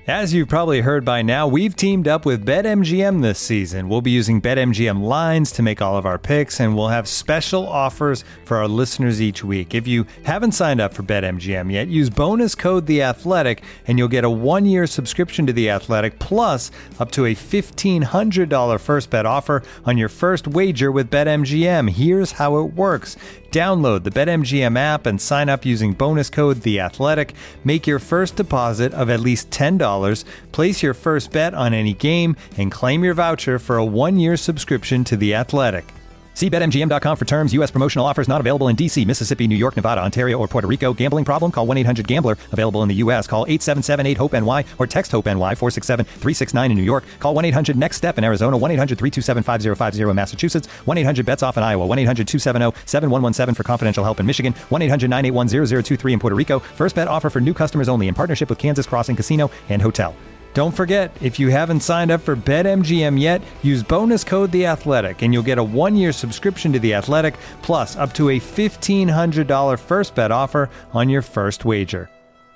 As you've probably heard by now, we've teamed up with BetMGM this season. We'll be using BetMGM lines to make all of our picks, and we'll have special offers for our listeners each week. If you haven't signed up for BetMGM yet, use bonus code The Athletic, and you'll get a 1-year subscription to The Athletic, plus up to a $1,500 first bet offer on your first wager with BetMGM. Here's how it works. Download the BetMGM app and sign up using bonus code The Athletic. Make your first deposit of at least $10. Place your first bet on any game and claim your voucher for a 1-year subscription to The Athletic. See BetMGM.com for terms. U.S. promotional offers not available in D.C., Mississippi, New York, Nevada, Ontario, or Puerto Rico. Gambling problem? Call 1-800-GAMBLER. Available in the U.S. Call 877-8-HOPE-NY or text HOPE-NY 467-369 in New York. Call 1-800-NEXT-STEP in Arizona. 1-800-327-5050 in Massachusetts. 1-800-BETS-OFF in Iowa. 1-800-270-7117 for confidential help in Michigan. 1-800-981-0023 in Puerto Rico. First bet offer for new customers only in partnership with Kansas Crossing Casino and Hotel. Don't forget, if you haven't signed up for BetMGM yet, use bonus code The Athletic, and you'll get a 1-year subscription to The Athletic, plus up to a $1,500 first bet offer on your first wager.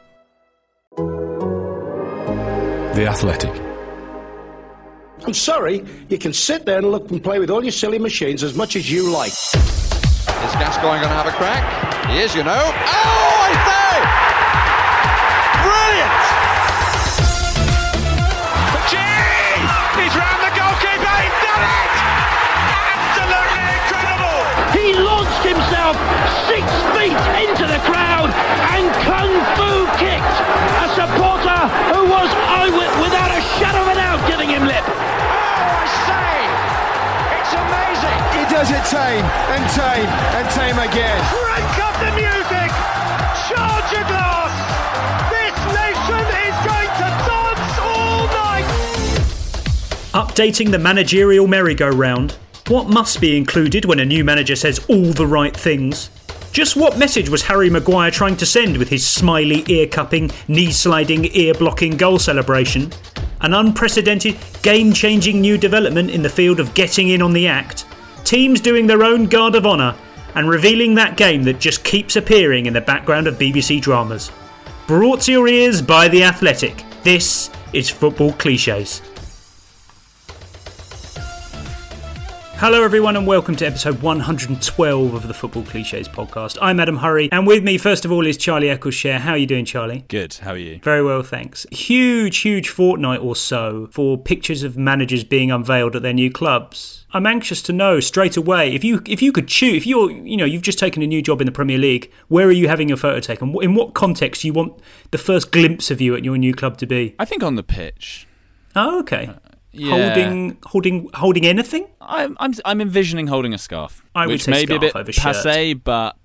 The Athletic. I'm sorry, you can sit there and look and play with all your silly machines as much as you like. Is Gascoigne going to have a crack? He is, you know. Oh, I say! Brilliant! He's round the goalkeeper, he's done it! Absolutely incredible! He launched himself 6 feet into the crowd and kung fu kicked a supporter who was without a shadow of a doubt giving him lip. Oh, I say! It's amazing! He does it tame and tame and tame again. Crank up the music! Charge your glass! This nation is going to dance all night! Updating the managerial merry-go-round. What must be included when a new manager says all the right things? Just what message was Harry Maguire trying to send with his smiley, ear-cupping, knee-sliding, ear-blocking goal celebration? An unprecedented, game-changing new development in the field of getting in on the act? Teams doing their own guard of honour and revealing that game that just keeps appearing in the background of BBC dramas. Brought to your ears by The Athletic, this is Football Clichés. Hello everyone and welcome to episode 112 of the Football Clichés podcast. I'm Adam Hurrey and with me first of all is Charlie Eccleshare. How are you doing, Charlie? Good, how are you? Very well, thanks. Huge fortnight or so for pictures of managers being unveiled at their new clubs. I'm anxious to know straight away, if you could choose, if you've just taken a new job in the Premier League, where are you having your photo taken? In what context do you want the first glimpse of you at your new club to be? I think on the pitch. Oh, okay. Yeah. Holding anything? I'm envisioning holding a scarf, I would which say may be a bit scarf over shirt. passé, but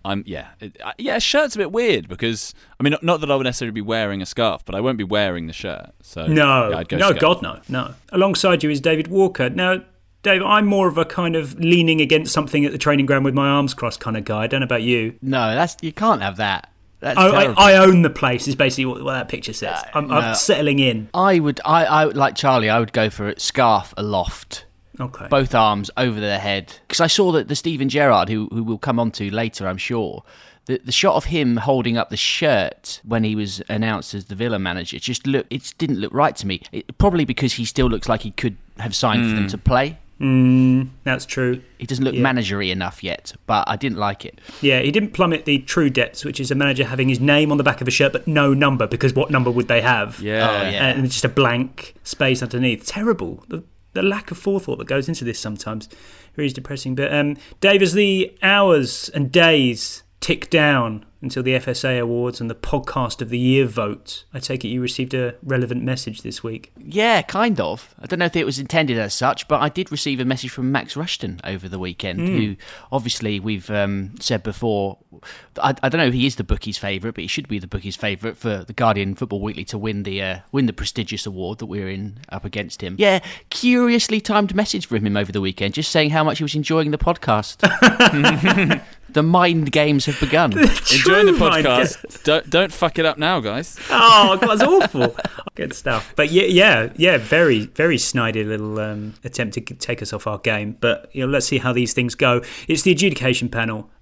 a shirt's a bit weird because I mean, not that I would necessarily be wearing a scarf, but I won't be wearing the shirt. So I'd go scarf. God, no. Alongside you is David Walker. Now, Dave, I'm more of a kind of leaning against something at the training ground with my arms crossed kind of guy. I don't know about you. No, you can't have that. I own the place is basically what that picture says. I'm settling in. I would like Charlie. I would go for it. Scarf aloft. Okay. Both arms over their head. Because I saw that the Steven Gerrard, who we'll come on to later, I'm sure, the shot of him holding up the shirt when he was announced as the Villa manager, it didn't look right to me. Probably because he still looks like he could have signed for them to play. That's true. He doesn't look managery enough yet, but I didn't like it. Yeah, he didn't plummet the true depths, which is a manager having his name on the back of a shirt but no number, because what number would they have? Yeah. And just a blank space underneath. Terrible. The lack of forethought that goes into this sometimes really is depressing. But Dave, as the hours and days tick down until the FSA Awards and the Podcast of the Year vote, I take it you received a relevant message this week. Yeah, kind of. I don't know if it was intended as such, but I did receive a message from Max Rushton over the weekend, who obviously we've said before, I don't know if he is the bookies' favourite, but he should be the bookies' favourite for the Guardian Football Weekly to win the prestigious award that we're in up against him. Yeah, curiously timed message from him over the weekend, just saying how much he was enjoying the podcast. The mind games have begun. Enjoying the podcast. Don't fuck it up now, guys. Oh, God, that's awful. Good stuff. But yeah, very, very snidey little attempt to take us off our game. But let's see how these things go. It's the adjudication panel.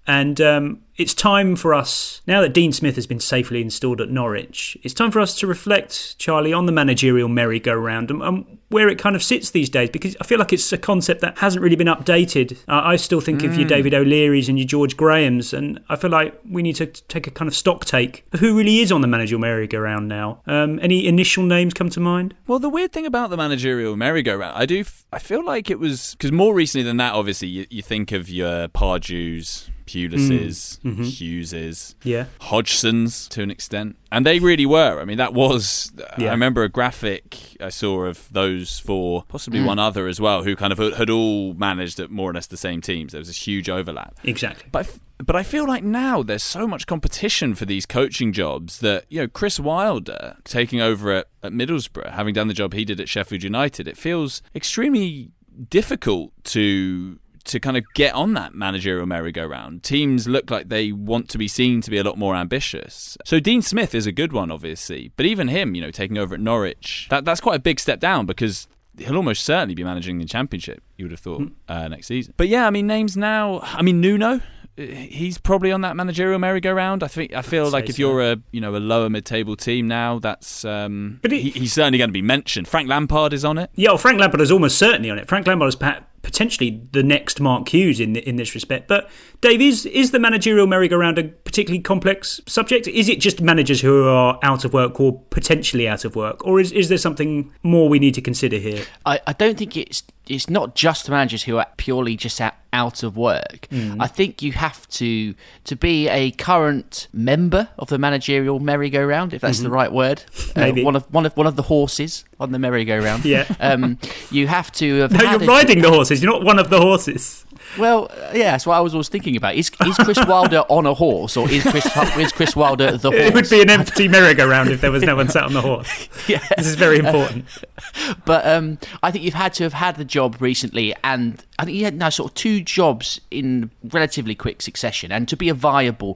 And it's time for us, now that Dean Smith has been safely installed at Norwich, it's time for us to reflect, Charlie, on the managerial merry-go-round and where it kind of sits these days, because I feel like it's a concept that hasn't really been updated. I still think of your David O'Learys and your George Grahams, and I feel like we need to take a kind of stock take of who really is on the managerial merry-go-round now. Any initial names come to mind? Well, the weird thing about the managerial merry-go-round, I feel like it was, because more recently than that, obviously, you think of your Pardew's, Pulis's, Hughes's, Hodgson's to an extent. And they really were. I mean, that was... I remember a graphic I saw of those four, possibly one other as well, who kind of had all managed at more or less the same teams. There was this huge overlap. Exactly. But I feel like now there's so much competition for these coaching jobs that, Chris Wilder taking over at Middlesbrough, having done the job he did at Sheffield United, it feels extremely difficult to kind of get on that managerial merry-go-round. Teams look like they want to be seen to be a lot more ambitious. So Dean Smith is a good one, obviously. But even him, taking over at Norwich, that's quite a big step down because he'll almost certainly be managing the Championship, you would have thought, next season. But yeah, I mean, names now... I mean, Nuno... He's probably on that managerial merry-go-round. I feel like if you're a lower mid-table team now, that's but he's certainly going to be mentioned. Frank Lampard is on it. Yeah, well, Frank Lampard is almost certainly on it. Frank Lampard is potentially the next Mark Hughes in this respect. But Dave, is the managerial merry-go-round a particularly complex subject? Is it just managers who are out of work or potentially out of work, or is there something more we need to consider here? I don't think it's not just the managers who are purely just out of work. I think you have to be a current member of the managerial merry-go-round, if that's the right word. Maybe one of the horses on the merry-go-round. Yeah. You have to have. No, you're riding the horses. You're not one of the horses. Well, yeah, that's what I was always thinking about. Is Chris Wilder on a horse, or is Chris Wilder the horse? It would be an empty merry-go-round if there was no one sat on the horse. Yeah. This is very important. But I think you've had to have had the job recently, and I think you had now sort of two jobs in relatively quick succession, and to be a viable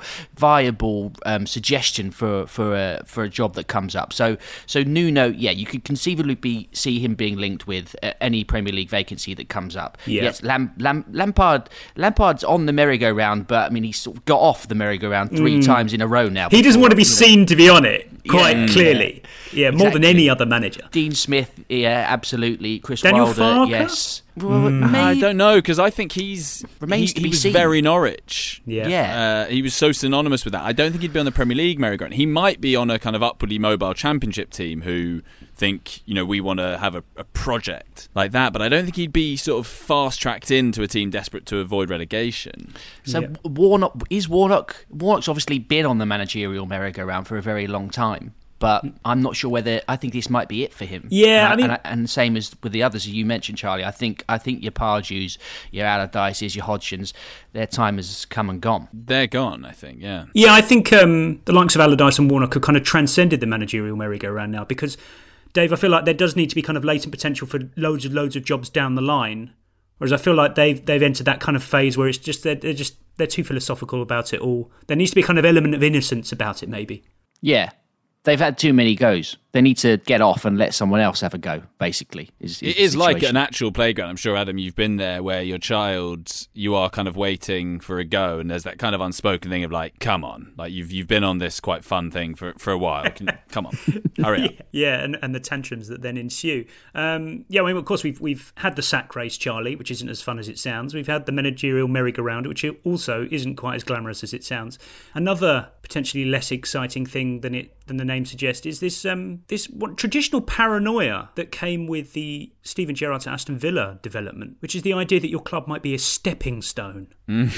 suggestion for a job that comes up. So Nuno, yeah, you could conceivably see him being linked with any Premier League vacancy that comes up. Yeah. Yes, Lampard's on the merry-go-round, but I mean he's sort of got off the merry-go-round 3 times in a row now. He doesn't want to be seen to be on it, quite clearly. Yeah, more than any other manager. Dean Smith, yeah, absolutely. Chris Daniel Wilder, Farke? yes. I don't know, because I think he was very Norwich. Yeah. He was so synonymous with that. I don't think he'd be on the Premier League merry-go-round. He might be on a kind of upwardly mobile Championship team who think, we want to have a project like that, but I don't think he'd be sort of fast-tracked into a team desperate to avoid relegation. So Warnock's obviously been on the managerial merry-go-round for a very long time. But I'm not sure whether I think this might be it for him. Yeah, and same as with the others you mentioned, Charlie. I think your Pardew's, your Allardyce's, your Hodgson's, their time has come and gone. They're gone, I think. Yeah. Yeah, I think the likes of Allardyce and Warnock have kind of transcended the managerial merry-go-round now, because Dave, I feel like there does need to be kind of latent potential for loads of jobs down the line. Whereas I feel like they've entered that kind of phase where it's just they're too philosophical about it all. There needs to be a kind of element of innocence about it, maybe. Yeah. They've had too many goes. They need to get off and let someone else have a go, basically. It is like an actual playground. I'm sure, Adam, you've been there where your child, you are kind of waiting for a go, and there's that kind of unspoken thing of like, come on. Like you've been on this quite fun thing for a while. Come on, hurry up. Yeah, and the tantrums that then ensue. I mean, of course, we've had the sack race, Charlie, which isn't as fun as it sounds. We've had the managerial merry-go-round, which also isn't quite as glamorous as it sounds. Another potentially less exciting thing than the name suggests is this traditional paranoia that came with the Steven Gerrard to Aston Villa development, which is the idea that your club might be a stepping stone.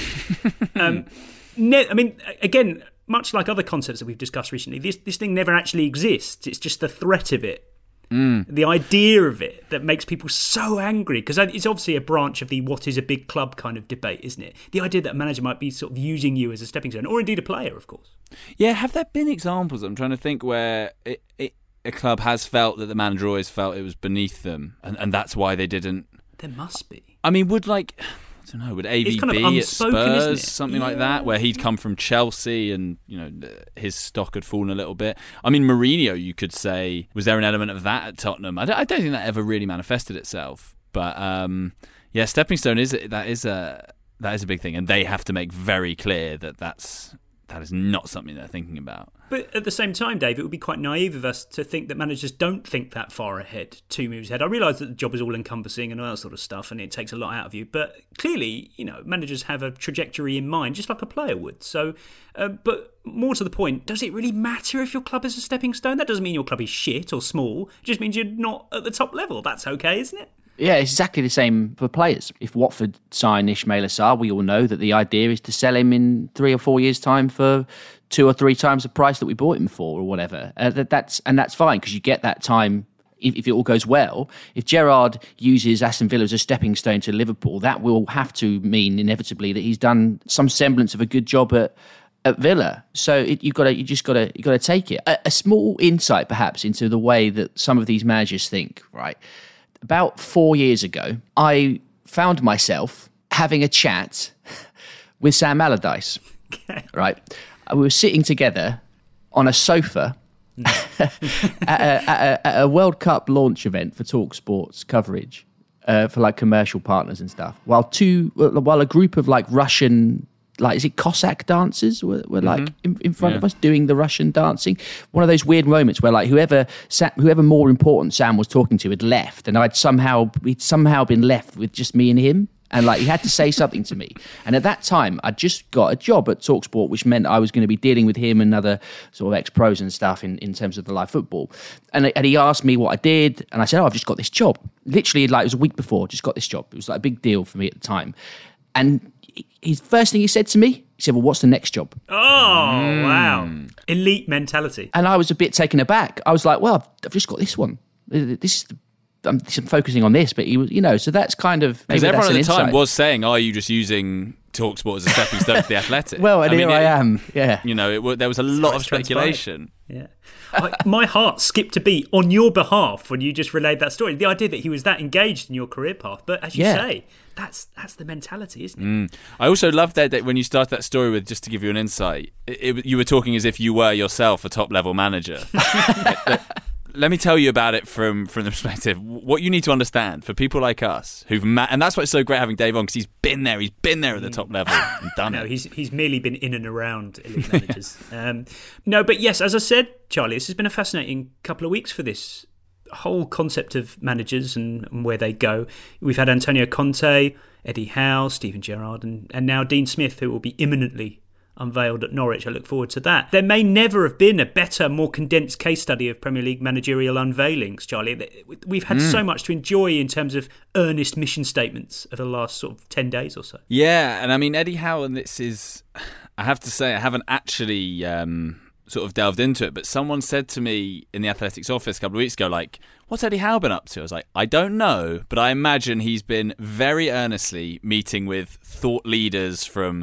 I mean, again, much like other concepts that we've discussed recently, this thing never actually exists. It's just the threat of it. The idea of it that makes people so angry, because it's obviously a branch of the what is a big club kind of debate, isn't it? The idea that a manager might be sort of using you as a stepping stone, or indeed a player, of course. Yeah, have there been examples? I'm trying to think where a club has felt that the manager always felt it was beneath them, and that's why they didn't. There must be. I mean, would AVB kind of at Spurs, something like that, where he'd Yeah. come from Chelsea and, his stock had fallen a little bit. I mean, Mourinho, you could say, was there an element of that at Tottenham? I don't think that ever really manifested itself. But, stepping stone is a That is a big thing, and they have to make very clear that is not something they're thinking about. But at the same time, Dave, it would be quite naive of us to think that managers don't think that far ahead, 2 moves ahead. I realise that the job is all-encompassing and all that sort of stuff, and it takes a lot out of you. But clearly, managers have a trajectory in mind, just like a player would. So, but more to the point, does it really matter if your club is a stepping stone? That doesn't mean your club is shit or small. It just means you're not at the top level. That's okay, isn't it? Yeah, it's exactly the same for players. If Watford sign Ismaila Sarr, we all know that the idea is to sell him in 3 or 4 years' time for 2 or 3 times the price that we bought him for, or whatever. That's fine, because you get that time if it all goes well. If Gerrard uses Aston Villa as a stepping stone to Liverpool, that will have to mean inevitably that he's done some semblance of a good job at Villa. So you just got to take it. A small insight, perhaps, into the way that some of these managers think. Right. About 4 years ago, I found myself having a chat with Sam Allardyce. Okay. Right, we were sitting together on a sofa at a World Cup launch event for TalkSport's coverage for like commercial partners and stuff. While a group of like Russian, like, is it Cossack dancers were like in front of us doing the Russian dancing. One of those weird moments where like whoever more important Sam was talking to had left, and we'd somehow been left with just me and him. And like he had to say something to me. And at that time, I'd just got a job at TalkSport, which meant I was going to be dealing with him and other sort of ex-pros and stuff in terms of the live football. And he asked me what I did, and I said, I've just got this job. Literally, like it was a week before, just got this job. It was like a big deal for me at the time. And his first thing he said to me, he said, well, what's the next job? Oh, wow. Elite mentality. And I was a bit taken aback. I was like, well, I've just got this one. I'm focusing on this, but he was, so that's kind of... Because everyone at the time was saying, are you just using TalkSport as a stepping stone to The Athletic? Well, and here I am, yeah. There was a lot of speculation. Yeah. My heart skipped a beat on your behalf when you just relayed that story. The idea that he was that engaged in your career path. But as you say, that's the mentality, isn't it? I also love that when you started that story with, just to give you an insight, you were talking as if you were yourself a top-level manager. Let me tell you about it from the perspective. What you need to understand for people like us and that's why it's so great having Dave on, because he's been there at the top level and done it. No, he's merely been in and around elite managers. No, but yes, as I said, Charlie, this has been a fascinating couple of weeks for this whole concept of managers and where they go. We've had Antonio Conte, Eddie Howe, Steven Gerrard, and now Dean Smith, who will be imminently unveiled at Norwich. I look forward to that. There may never have been a better, more condensed case study of Premier League managerial unveilings, Charlie. We've had so much to enjoy in terms of earnest mission statements over the last sort of 10 days or so. Yeah, and I mean, Eddie Howe, and this is, I have to say, I haven't actually sort of delved into it, but someone said to me in the Athletics office a couple of weeks ago, like, what's Eddie Howe been up to? I was like, I don't know, but I imagine he's been very earnestly meeting with thought leaders from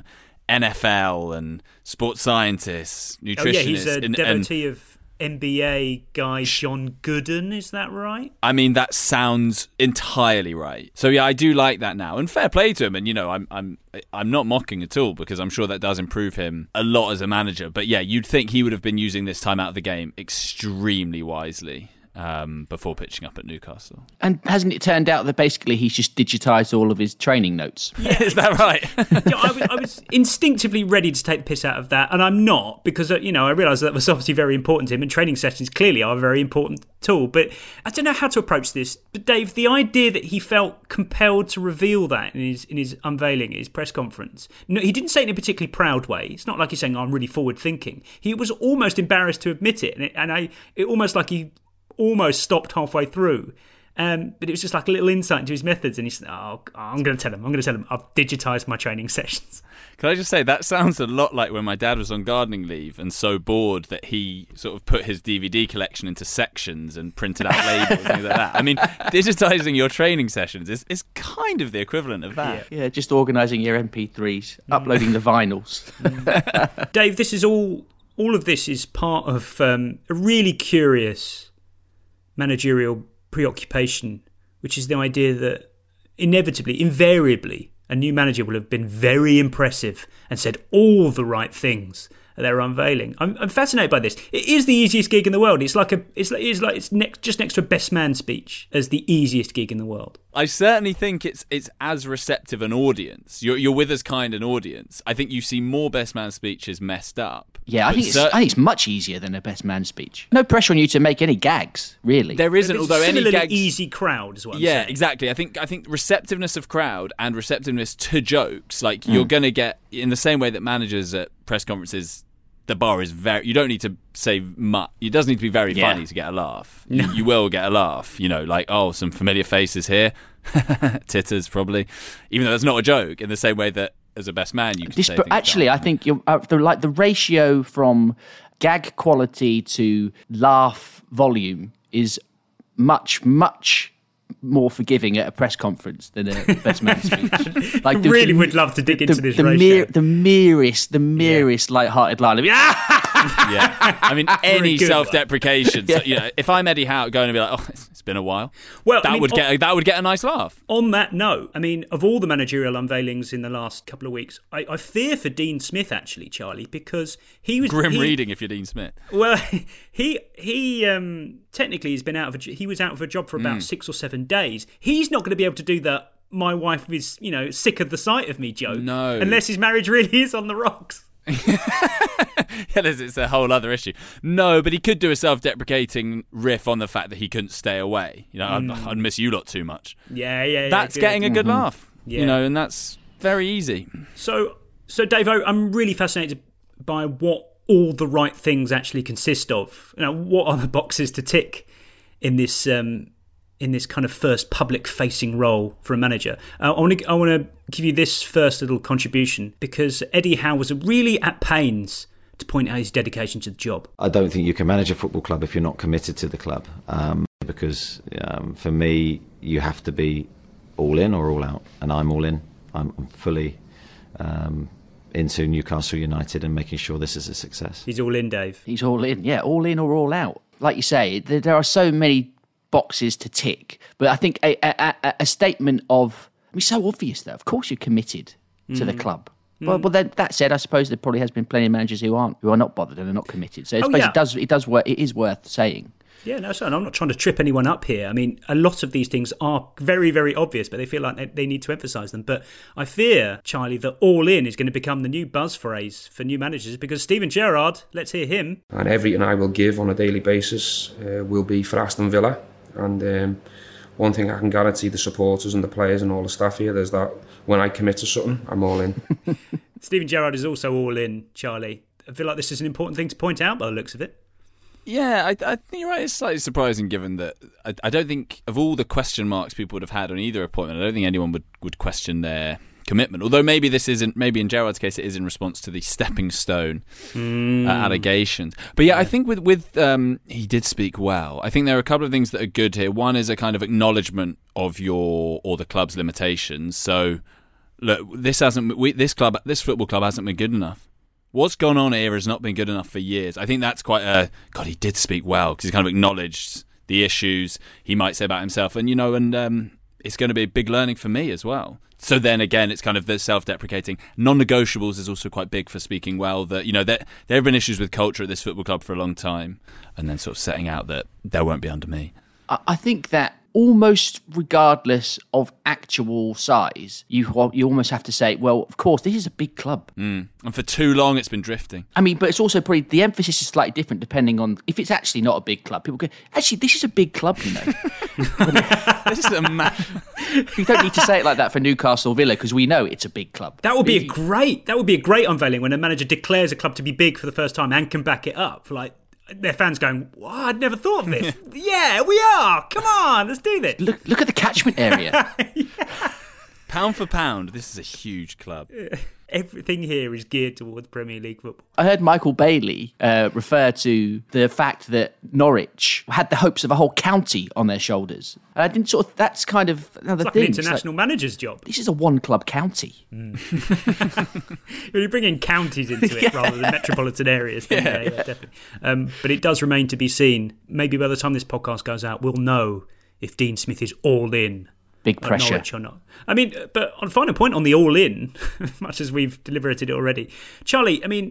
NFL and sports scientists, nutritionists. Oh yeah, he's a devotee of NBA guy John Gooden, is that right? I mean, that sounds entirely right. So yeah, I do like that now, and fair play to him. And I'm not mocking at all, because I'm sure that does improve him a lot as a manager. But yeah, you'd think he would have been using this time out of the game extremely wisely before pitching up at Newcastle. And hasn't it turned out that basically he's just digitised all of his training notes? Yeah, is that right? I was instinctively ready to take the piss out of that, and I'm not, because I realised that was obviously very important to him, and training sessions clearly are a very important tool. But I don't know how to approach this. But Dave, the idea that he felt compelled to reveal that in his unveiling, his press conference, no, he didn't say it in a particularly proud way. It's not like he's saying, I'm really forward thinking. He was almost embarrassed to admit it, it almost like he almost stopped halfway through. But it was just like a little insight into his methods, and he said, I'm going to tell him I've digitised my training sessions. Can I just say, that sounds a lot like when my dad was on gardening leave and so bored that he sort of put his DVD collection into sections and printed out labels and things like that. I mean, digitising your training sessions is kind of the equivalent of that. Yeah, just organising your MP3s, uploading the vinyls. Dave, this is all of this is part of a really curious managerial preoccupation, which is the idea that invariably, a new manager will have been very impressive and said all the right things their unveiling. I'm fascinated by this. It is the easiest gig in the world. It's just next to a best man speech as the easiest gig in the world. I certainly think it's as receptive an audience. You're with as kind an audience. I think you see more best man speeches messed up. Yeah, I think it's much easier than a best man speech. No pressure on you to make any gags, really. There isn't, although any gags. Easy crowd is what I'm saying. Yeah, exactly. I think receptiveness of crowd and receptiveness to jokes, like you're going to get in the same way that managers at press conferences. The bar is very. You don't need to say much. It doesn't need to be very funny to get a laugh. No. You will get a laugh. Like, oh, some familiar faces here. Titters, probably. Even though that's not a joke. In the same way that as a best man, you can say things actually, I think you're the ratio from gag quality to laugh volume is much more forgiving at a press conference than a best man speech. Like, I would love to dig into this ratio. The merest light-hearted line of yeah. I mean, any self-deprecation. Yeah. So, if I'm Eddie Howe going to be like, oh, it's been a while. Well, that would get a nice laugh. On that note, I mean, of all the managerial unveilings in the last couple of weeks, I fear for Dean Smith actually, Charlie, because he was grim reading if you're Dean Smith. Well, he technically has been he was out of a job for about 6 or 7 days. He's not going to be able to do the "my wife is sick of the sight of me" joke. No, unless his marriage really is on the rocks. Yeah, it's a whole other issue. No, but he could do a self-deprecating riff on the fact that he couldn't stay away. I'd miss you lot too much. Yeah. That's getting a good laugh. Yeah. And that's very easy. So Dave, I'm really fascinated by what all the right things actually consist of. What are the boxes to tick in this kind of first public-facing role for a manager? I want to give you this first little contribution because Eddie Howe was really at pains to point out his dedication to the job. I don't think you can manage a football club if you're not committed to the club, because for me, you have to be all in or all out, and I'm all in. I'm fully into Newcastle United and making sure this is a success. He's all in, Dave. He's all in, yeah, all in or all out. Like you say, there are so many boxes to tick, but I think a statement of, so obvious though, of course you're committed to the club. Well, then that said, I suppose there probably has been plenty of managers who are not bothered and are not committed. So it is worth saying. Yeah, no, so I'm not trying to trip anyone up here. I mean, a lot of these things are very, very obvious, but they feel like they need to emphasise them. But I fear, Charlie, that all in is going to become the new buzz phrase for new managers because Steven Gerrard, let's hear him. And everything I will give on a daily basis will be for Aston Villa. And one thing I can guarantee the supporters and the players and all the staff here is that when I commit to something, I'm all in. Steven Gerrard is also all in, Charlie. I feel like this is an important thing to point out by the looks of it. Yeah, I think you're right. It's slightly surprising given that I don't think of all the question marks people would have had on either appointment, I don't think anyone would question their commitment. Although maybe in Gerrard's case it is in response to the stepping stone allegations. But yeah, I think with he did speak well. I think there are a couple of things that are good here. One is a kind of acknowledgement of the club's limitations. So look, this football club hasn't been good enough. What's gone on here has not been good enough for years. I think that's quite God, he did speak well because he kind of acknowledged the issues he might say about himself. And, it's going to be a big learning for me as well. So then again, it's kind of the self-deprecating. Non-negotiables is also quite big for speaking well. That there have been issues with culture at this football club for a long time. And then sort of setting out that there won't be under me. I think that almost regardless of actual size, you almost have to say, well, of course, this is a big club. And for too long, it's been drifting. I mean, but it's also probably, the emphasis is slightly different depending on, if it's actually not a big club, people go, actually, this is a big club, This is You don't need to say it like that for Newcastle Villa because we know it's a big club. That would be a great unveiling when a manager declares a club to be big for the first time and can back it up. Like, their fans going, "Wow, I'd never thought of this." Yeah, we are. Come on, let's do this. Look at the catchment area. Yeah. Pound for pound, this is a huge club. Everything here is geared towards Premier League football. I heard Michael Bailey refer to the fact that Norwich had the hopes of a whole county on their shoulders. I didn't that's kind of another thing. An international manager's job. This is a one-club county. When you bring in counties into it rather than metropolitan areas, then yeah, definitely. But it does remain to be seen. Maybe by the time this podcast goes out, we'll know if Dean Smith is all in. Big pressure. Norwich or not. I mean, but on final point on the all-in, much as we've deliberated it already, Charlie, I mean,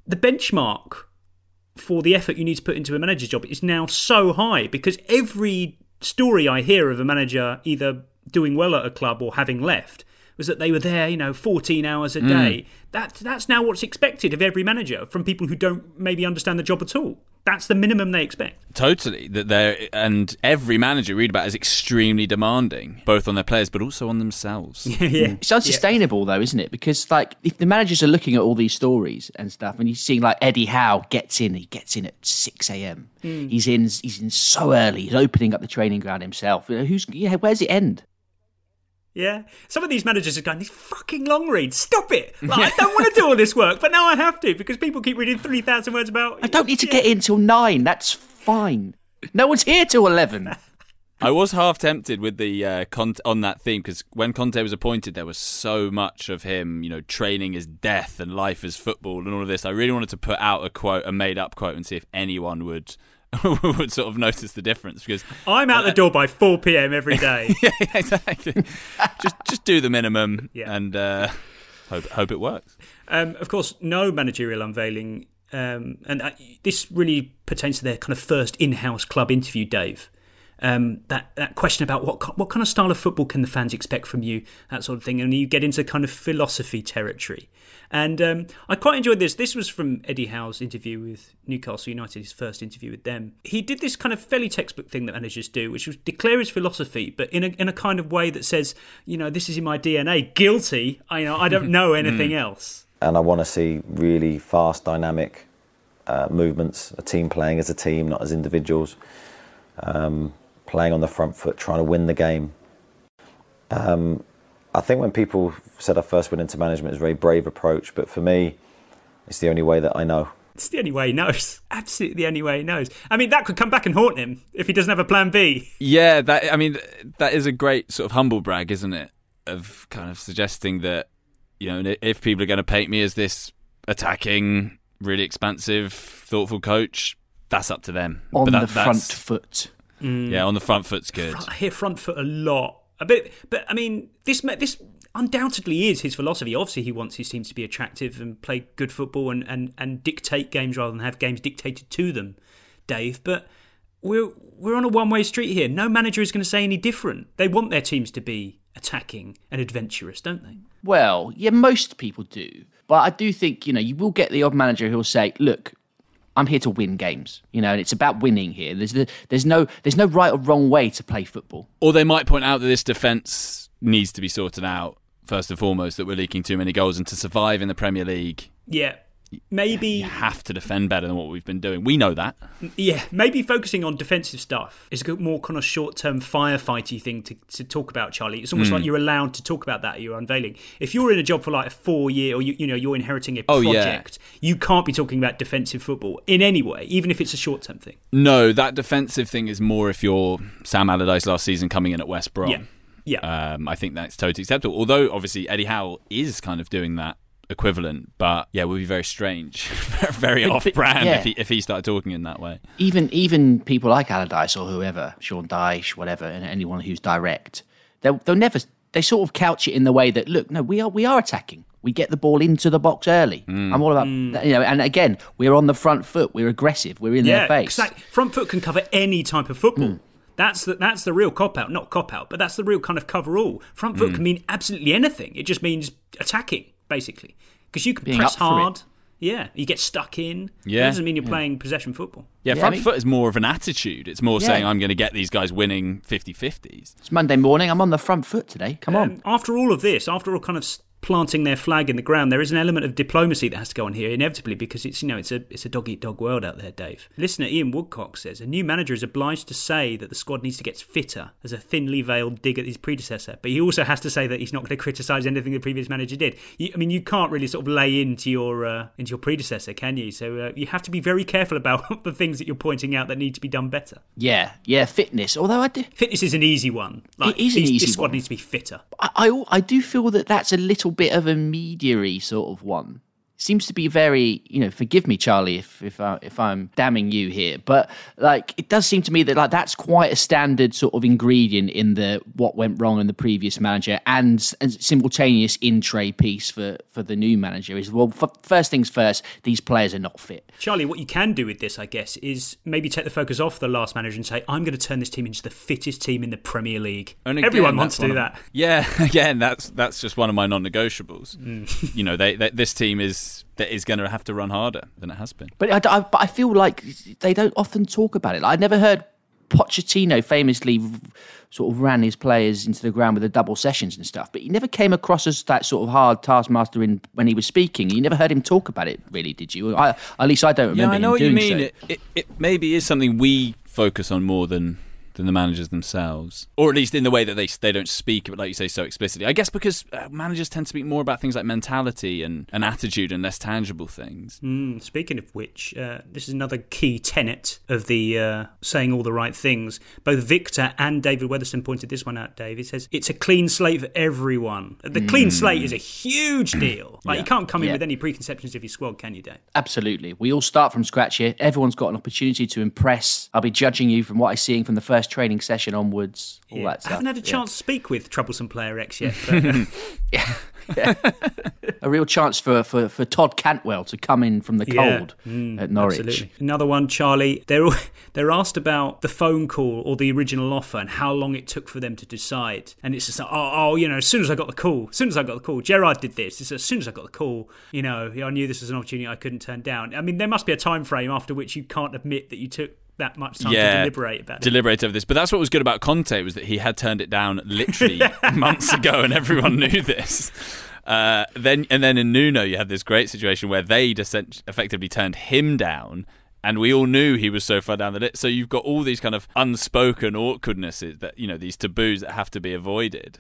the benchmark for the effort you need to put into a manager's job is now so high, because every story I hear of a manager either doing well at a club or having left was that they were there, 14 hours a day. That's now what's expected of every manager from people who don't maybe understand the job at all. That's the minimum they expect. Totally. And every manager you read about is extremely demanding, both on their players but also on themselves. Yeah. It's unsustainable though, isn't it? Because if the managers are looking at all these stories and stuff, and you see Eddie Howe gets in at 6 a.m. He's in so early. He's opening up the training ground himself. Where's it end? Yeah. Some of these managers are going, these fucking long reads, stop it. I don't want to do all this work, but now I have to because people keep reading 3,000 words about... I don't need to get in till 9. That's fine. No one's here till 11. I was half tempted with the on that theme, because when Conte was appointed, there was so much of him, training is death and life is football and all of this. I really wanted to put out a made-up quote and see if anyone would sort of notice the difference, because I'm out the door by 4 p.m. every day. Yeah, exactly. just do the minimum and hope it works. Of course, no managerial unveiling, and this really pertains to their kind of first in-house club interview, Dave. That question about what kind of style of football can the fans expect from you, that sort of thing, and you get into kind of philosophy territory. And I quite enjoyed this. This was from Eddie Howe's interview with Newcastle United, his first interview with them. He did this kind of fairly textbook thing that managers do, which was declare his philosophy, but in a kind of way that says, this is in my DNA. Guilty. I don't know anything else. And I want to see really fast, dynamic movements. A team playing as a team, not as individuals. Playing on the front foot, trying to win the game. I think when people said I first went into management, it was a very brave approach, but for me, it's the only way that I know. It's the only way he knows. Absolutely the only way he knows. I mean, that could come back and haunt him if he doesn't have a plan B. Yeah, that is a great sort of humble brag, isn't it? Of kind of suggesting that, if people are going to paint me as this attacking, really expansive, thoughtful coach, that's up to them. On the front foot. Yeah, on the front foot's good. I hear front foot a lot. But I mean, this undoubtedly is his philosophy. Obviously, he wants his teams to be attractive and play good football and dictate games rather than have games dictated to them, Dave. But we're on a one-way street here. No manager is going to say any different. They want their teams to be attacking and adventurous, don't they? Well, yeah, most people do. But I do think, you will get the odd manager who will say, look, I'm here to win games, and it's about winning here. There's no right or wrong way to play football. Or they might point out that this defence needs to be sorted out, first and foremost, that we're leaking too many goals, and to survive in the Premier League. Yeah. Maybe you have to defend better than what we've been doing. We know that. Yeah, maybe focusing on defensive stuff is a more kind of short-term firefighty thing to talk about, Charlie. It's almost like you're allowed to talk about that at your unveiling. If you're in a job for like a 4-year, or you're inheriting a project, you can't be talking about defensive football in any way, even if it's a short-term thing. No, that defensive thing is more if you're Sam Allardyce last season coming in at West Brom. Yeah. I think that's totally acceptable. Although obviously Eddie Howe is kind of doing that equivalent, but it would be very strange, very off-brand if he started talking in that way. Even people like Allardyce or whoever, Sean Dyche, whatever, and anyone who's direct, they'll never. They sort of couch it in the way that, look, no, we are attacking. We get the ball into the box early. I'm all about and again, we're on the front foot. We're aggressive. We're in their face. Exactly. Front foot can cover any type of football. That's the real cop-out. Not cop-out, but that's the real kind of cover-all. Front foot can mean absolutely anything. It just means attacking, basically. Because you can press hard. Yeah, you get stuck in. Yeah. It doesn't mean you're playing possession football. Yeah, front foot is more of an attitude. It's more saying, I'm going to get these guys winning 50-50s. It's Monday morning. I'm on the front foot today. Come on. After all of this, after all kind of planting their flag in the ground, there is an element of diplomacy that has to go on here, inevitably, because it's a dog-eat-dog world out there, Dave. Listener Ian Woodcock says, a new manager is obliged to say that the squad needs to get fitter as a thinly veiled dig at his predecessor, but he also has to say that he's not going to criticise anything the previous manager did. You can't really sort of lay into your predecessor, can you? So you have to be very careful about the things that you're pointing out that need to be done better. Yeah, fitness. Although fitness is an easy one. It is an easy one. This squad needs to be fitter. I do feel that that's a little bit of a mediary sort of one. seems to be very, forgive me, Charlie, if I'm damning you here, but like it does seem to me that like that's quite a standard sort of ingredient in the what went wrong in the previous manager and simultaneous in-tray piece for the new manager is, well, first things first, these players are not fit. Charlie, what you can do with this, I guess, is maybe take the focus off the last manager and say, I'm going to turn this team into the fittest team in the Premier League. And again, everyone wants to do that. Yeah, again, that's just one of my non-negotiables. This team is going to have to run harder than it has been. But I feel like they don't often talk about it. Like, I never heard Pochettino famously sort of ran his players into the ground with the double sessions and stuff, but he never came across as that sort of hard taskmaster when he was speaking. You never heard him talk about it, really, did you? At least I don't remember him doing so. Yeah, I know what you mean. It maybe is something we focus on more than the managers themselves, or at least in the way that they don't speak, like you say, so explicitly. I guess because managers tend to speak more about things like mentality and attitude and less tangible things. Speaking of which, this is another key tenet of the saying all the right things. Both Victor and David Weatherstone pointed this one out, Dave. He says, it's a clean slate for everyone. The clean slate is a huge deal. You can't come in with any preconceptions of your squad, can you, Dave? Absolutely. We all start from scratch here. Everyone's got an opportunity to impress. I'll be judging you from what I'm seeing from the first training session onwards, all that stuff. I haven't had a chance to speak with Troublesome Player X yet. But, a real chance for Todd Cantwell to come in from the cold at Norwich. Absolutely. Another one, Charlie. They're asked about the phone call or the original offer and how long it took for them to decide. And it's just like, as soon as I got the call, Gerrard did this. It's as soon as I got the call, I knew this was an opportunity I couldn't turn down. I mean, there must be a time frame after which you can't admit that you took that much time to deliberate over this. But that's what was good about Conte, was that he had turned it down literally months ago, and everyone knew this. Then in Nuno, you had this great situation where they effectively turned him down, and we all knew he was so far down the list. So you've got all these kind of unspoken awkwardnesses that, these taboos that have to be avoided.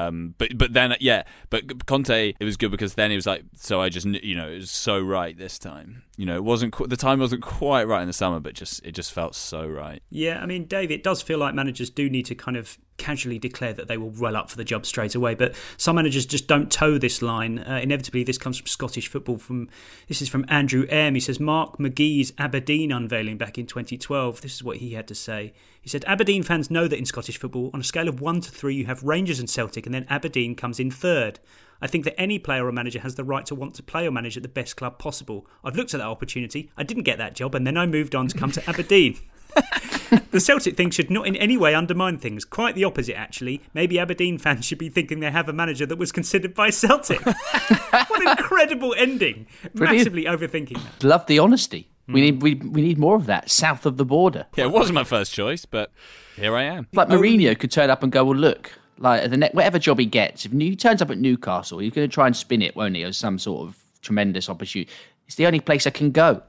But Conte, it was good because then he was like, so I just, it was so right this time. The time wasn't quite right in the summer, but it just felt so right. Yeah, I mean, Dave, it does feel like managers do need to kind of casually declare that they will roll up for the job straight away, but some managers just don't toe this line. Inevitably, this comes from Scottish football. This is from Andrew M. He says, Mark McGee's Aberdeen unveiling back in 2012. This is what he had to say. He said, Aberdeen fans know that in Scottish football, on a scale of 1 to 3, you have Rangers and Celtic, and then Aberdeen comes in third. I think that any player or manager has the right to want to play or manage at the best club possible. I've looked at that opportunity. I didn't get that job, and then I moved on to come to Aberdeen. The Celtic thing should not in any way undermine things. Quite the opposite, actually. Maybe Aberdeen fans should be thinking they have a manager that was considered by Celtic. What an incredible ending. Brilliant. Massively overthinking that. Love the honesty. We need more of that south of the border. Yeah, it wasn't my first choice, but here I am. Like Mourinho could turn up and go, well, look, like whatever job he gets, if he turns up at Newcastle, he's going to try and spin it, won't he, as some sort of tremendous opportunity. It's the only place I can go.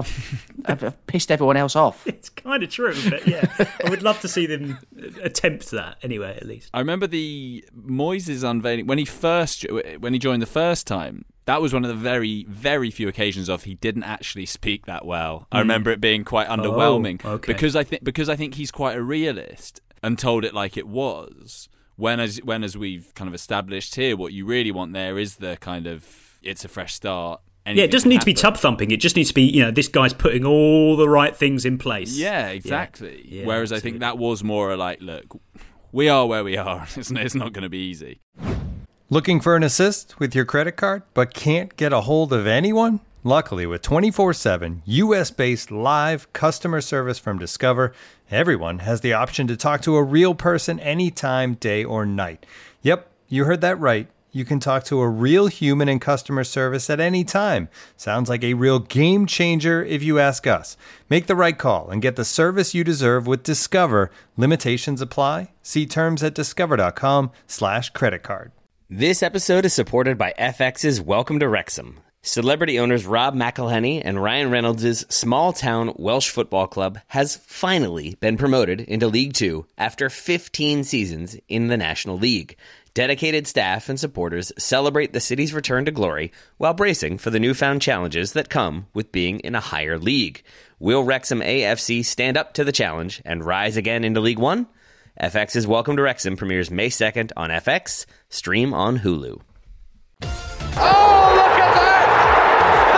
I've pissed everyone else off. It's kind of true, but yeah, I would love to see them attempt that anyway, at least. I remember the Moyes' unveiling when he joined the first time. That was one of the very, very few occasions of he didn't actually speak that well. I remember it being quite underwhelming because I think he's quite a realist and told it like it was. When as we've kind of established here, what you really want there is the kind of it's a fresh start. It doesn't need to be tub thumping. It just needs to be, this guy's putting all the right things in place. Yeah, exactly. Yeah, whereas absolutely. I think that was more like, look, we are where we are. It's not going to be easy. Looking for an assist with your credit card, but can't get a hold of anyone? Luckily, with 24/7 US-based live customer service from Discover, everyone has the option to talk to a real person anytime, day or night. Yep, you heard that right. You can talk to a real human in customer service at any time. Sounds like a real game changer if you ask us. Make the right call and get the service you deserve with Discover. Limitations apply. See terms at discover.com/creditcard. This episode is supported by FX's Welcome to Wrexham. Celebrity owners Rob McElhenney and Ryan Reynolds' small-town Welsh football club has finally been promoted into League Two after 15 seasons in the National League. Dedicated staff and supporters celebrate the city's return to glory while bracing for the newfound challenges that come with being in a higher league. Will Wrexham AFC stand up to the challenge and rise again into League One? FX's Welcome to Wrexham premieres May 2nd on FX, stream on Hulu. Oh, look at that!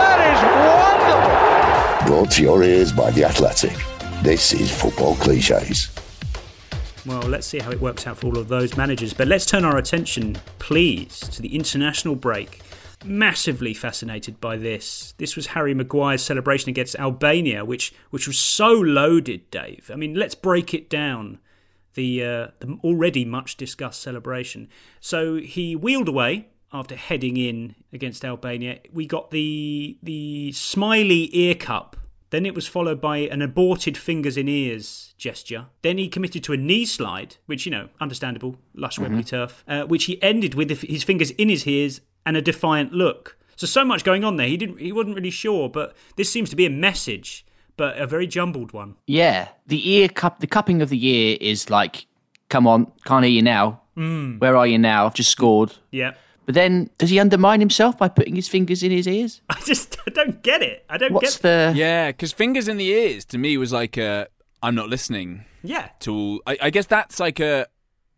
Brought to your ears by The Athletic. This is Football Cliches. Well, let's see how it works out for all of those managers. But let's turn our attention, please, to the international break. Massively fascinated by this. This was Harry Maguire's celebration against Albania, which was so loaded, Dave. I mean, let's break it down. The already much discussed celebration. So he wheeled away after heading in against Albania. We got the smiley ear cup. Then it was followed by an aborted fingers in ears gesture. Then he committed to a knee slide, which, understandable, lush Wembley turf, which he ended with his fingers in his ears and a defiant look. So much going on there. He wasn't really sure, but this seems to be a message, but a very jumbled one. Yeah, the cupping of the ear is like, come on, can't hear you now. Where are you now? I've just scored. Yeah. But then, does he undermine himself by putting his fingers in his ears? I don't get it. Yeah, because fingers in the ears to me was like I'm not listening. Yeah. To I guess that's like that's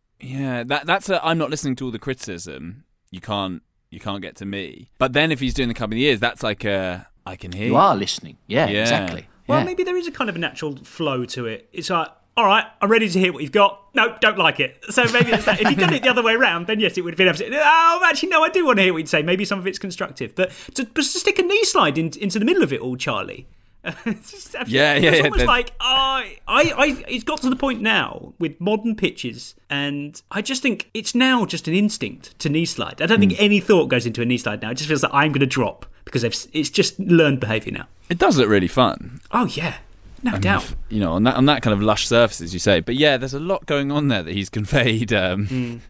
I'm not listening to all the criticism. You can't get to me. But then if he's doing the cup in the ears, that's like I can hear you. You are listening. Yeah, exactly. Well, maybe there is a kind of a natural flow to it. It's like, all right, I'm ready to hear what you've got. No, don't like it. So maybe it's that. If you'd done it the other way around, then yes, it would have been absolutely... Oh, actually, no, I do want to hear what you'd say. Maybe some of it's constructive. But to stick a knee slide into the middle of it all, Charlie... It's almost like it's got to the point now with modern pitches, and I just think it's now just an instinct to knee slide. I don't think any thought goes into a knee slide now. It just feels like I'm going to drop because it's just learned behaviour now. It does look really fun. Oh yeah. No doubt. On that kind of lush surface, as you say. But yeah, there's a lot going on there that he's conveyed in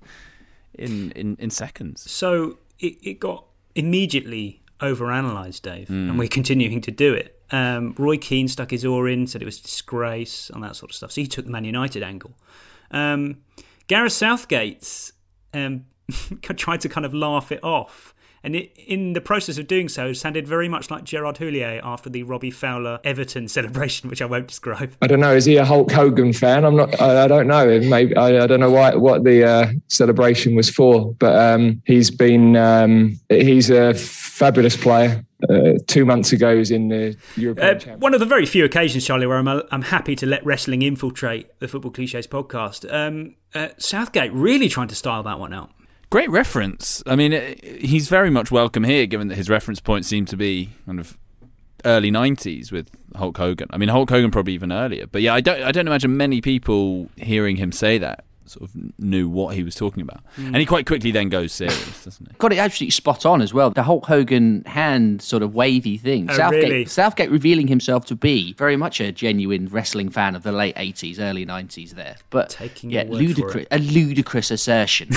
seconds. So it got immediately overanalyzed, Dave, and we're continuing to do it. Roy Keane stuck his oar in, said it was a disgrace and that sort of stuff. So he took the Man United angle. Gareth Southgate tried to kind of laugh it off. And in the process of doing so, sounded very much like Gerard Houllier after the Robbie Fowler Everton celebration, which I won't describe. I don't know. Is he a Hulk Hogan fan? I'm not. I don't know. Maybe I don't know what the celebration was for. But he's a fabulous player. 2 months ago, he was in the European Championship. One of the very few occasions, Charlie, where I'm happy to let wrestling infiltrate the Football Cliches podcast. Southgate really trying to style that one out. Great reference. I mean, he's very much welcome here, given that his reference points seem to be kind of early 90s with Hulk Hogan. I mean, Hulk Hogan probably even earlier. But yeah, I don't imagine many people hearing him say that sort of knew what he was talking about. And he quite quickly then goes serious, doesn't he? Got it absolutely spot on as well. The Hulk Hogan hand sort of wavy thing. Southgate revealing himself to be very much a genuine wrestling fan of the late 80s, early 90s there. But a ludicrous assertion.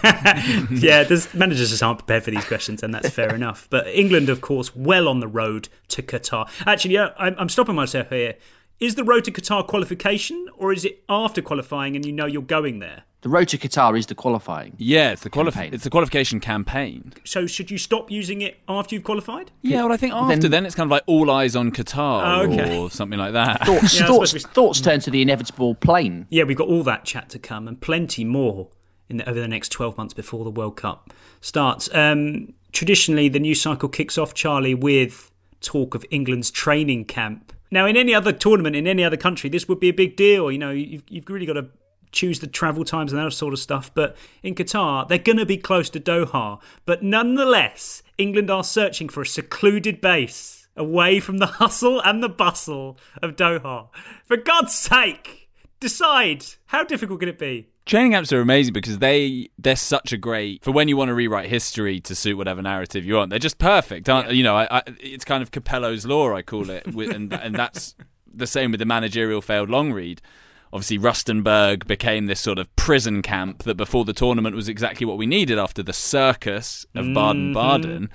Yeah, managers just aren't prepared for these questions, and that's fair enough. But England, of course, well on the road to Qatar. Actually, I'm stopping myself here. Is the road to Qatar qualification, or is it after qualifying and you know you're going there? The road to Qatar is the qualifying. Yeah, it's the qualification campaign. So should you stop using it after you've qualified? Yeah, well, I think after then it's kind of like all eyes on Qatar or something like that. Thoughts turn to the inevitable plane. Yeah, we've got all that chat to come and plenty more over the next 12 months before the World Cup starts. Traditionally, the news cycle kicks off, Charlie, with talk of England's training camp. Now, in any other tournament, in any other country, this would be a big deal. You've really got to choose the travel times and that sort of stuff. But in Qatar, they're going to be close to Doha. But nonetheless, England are searching for a secluded base away from the hustle and the bustle of Doha. For God's sake, decide. How difficult can it be? Training camps are amazing because they're such a great, for when you want to rewrite history to suit whatever narrative you want. They're just perfect, aren't they? It's kind of Capello's law, I call it, and that's the same with the managerial failed long read. Obviously, Rustenburg became this sort of prison camp that before the tournament was exactly what we needed after the circus of Baden-Baden.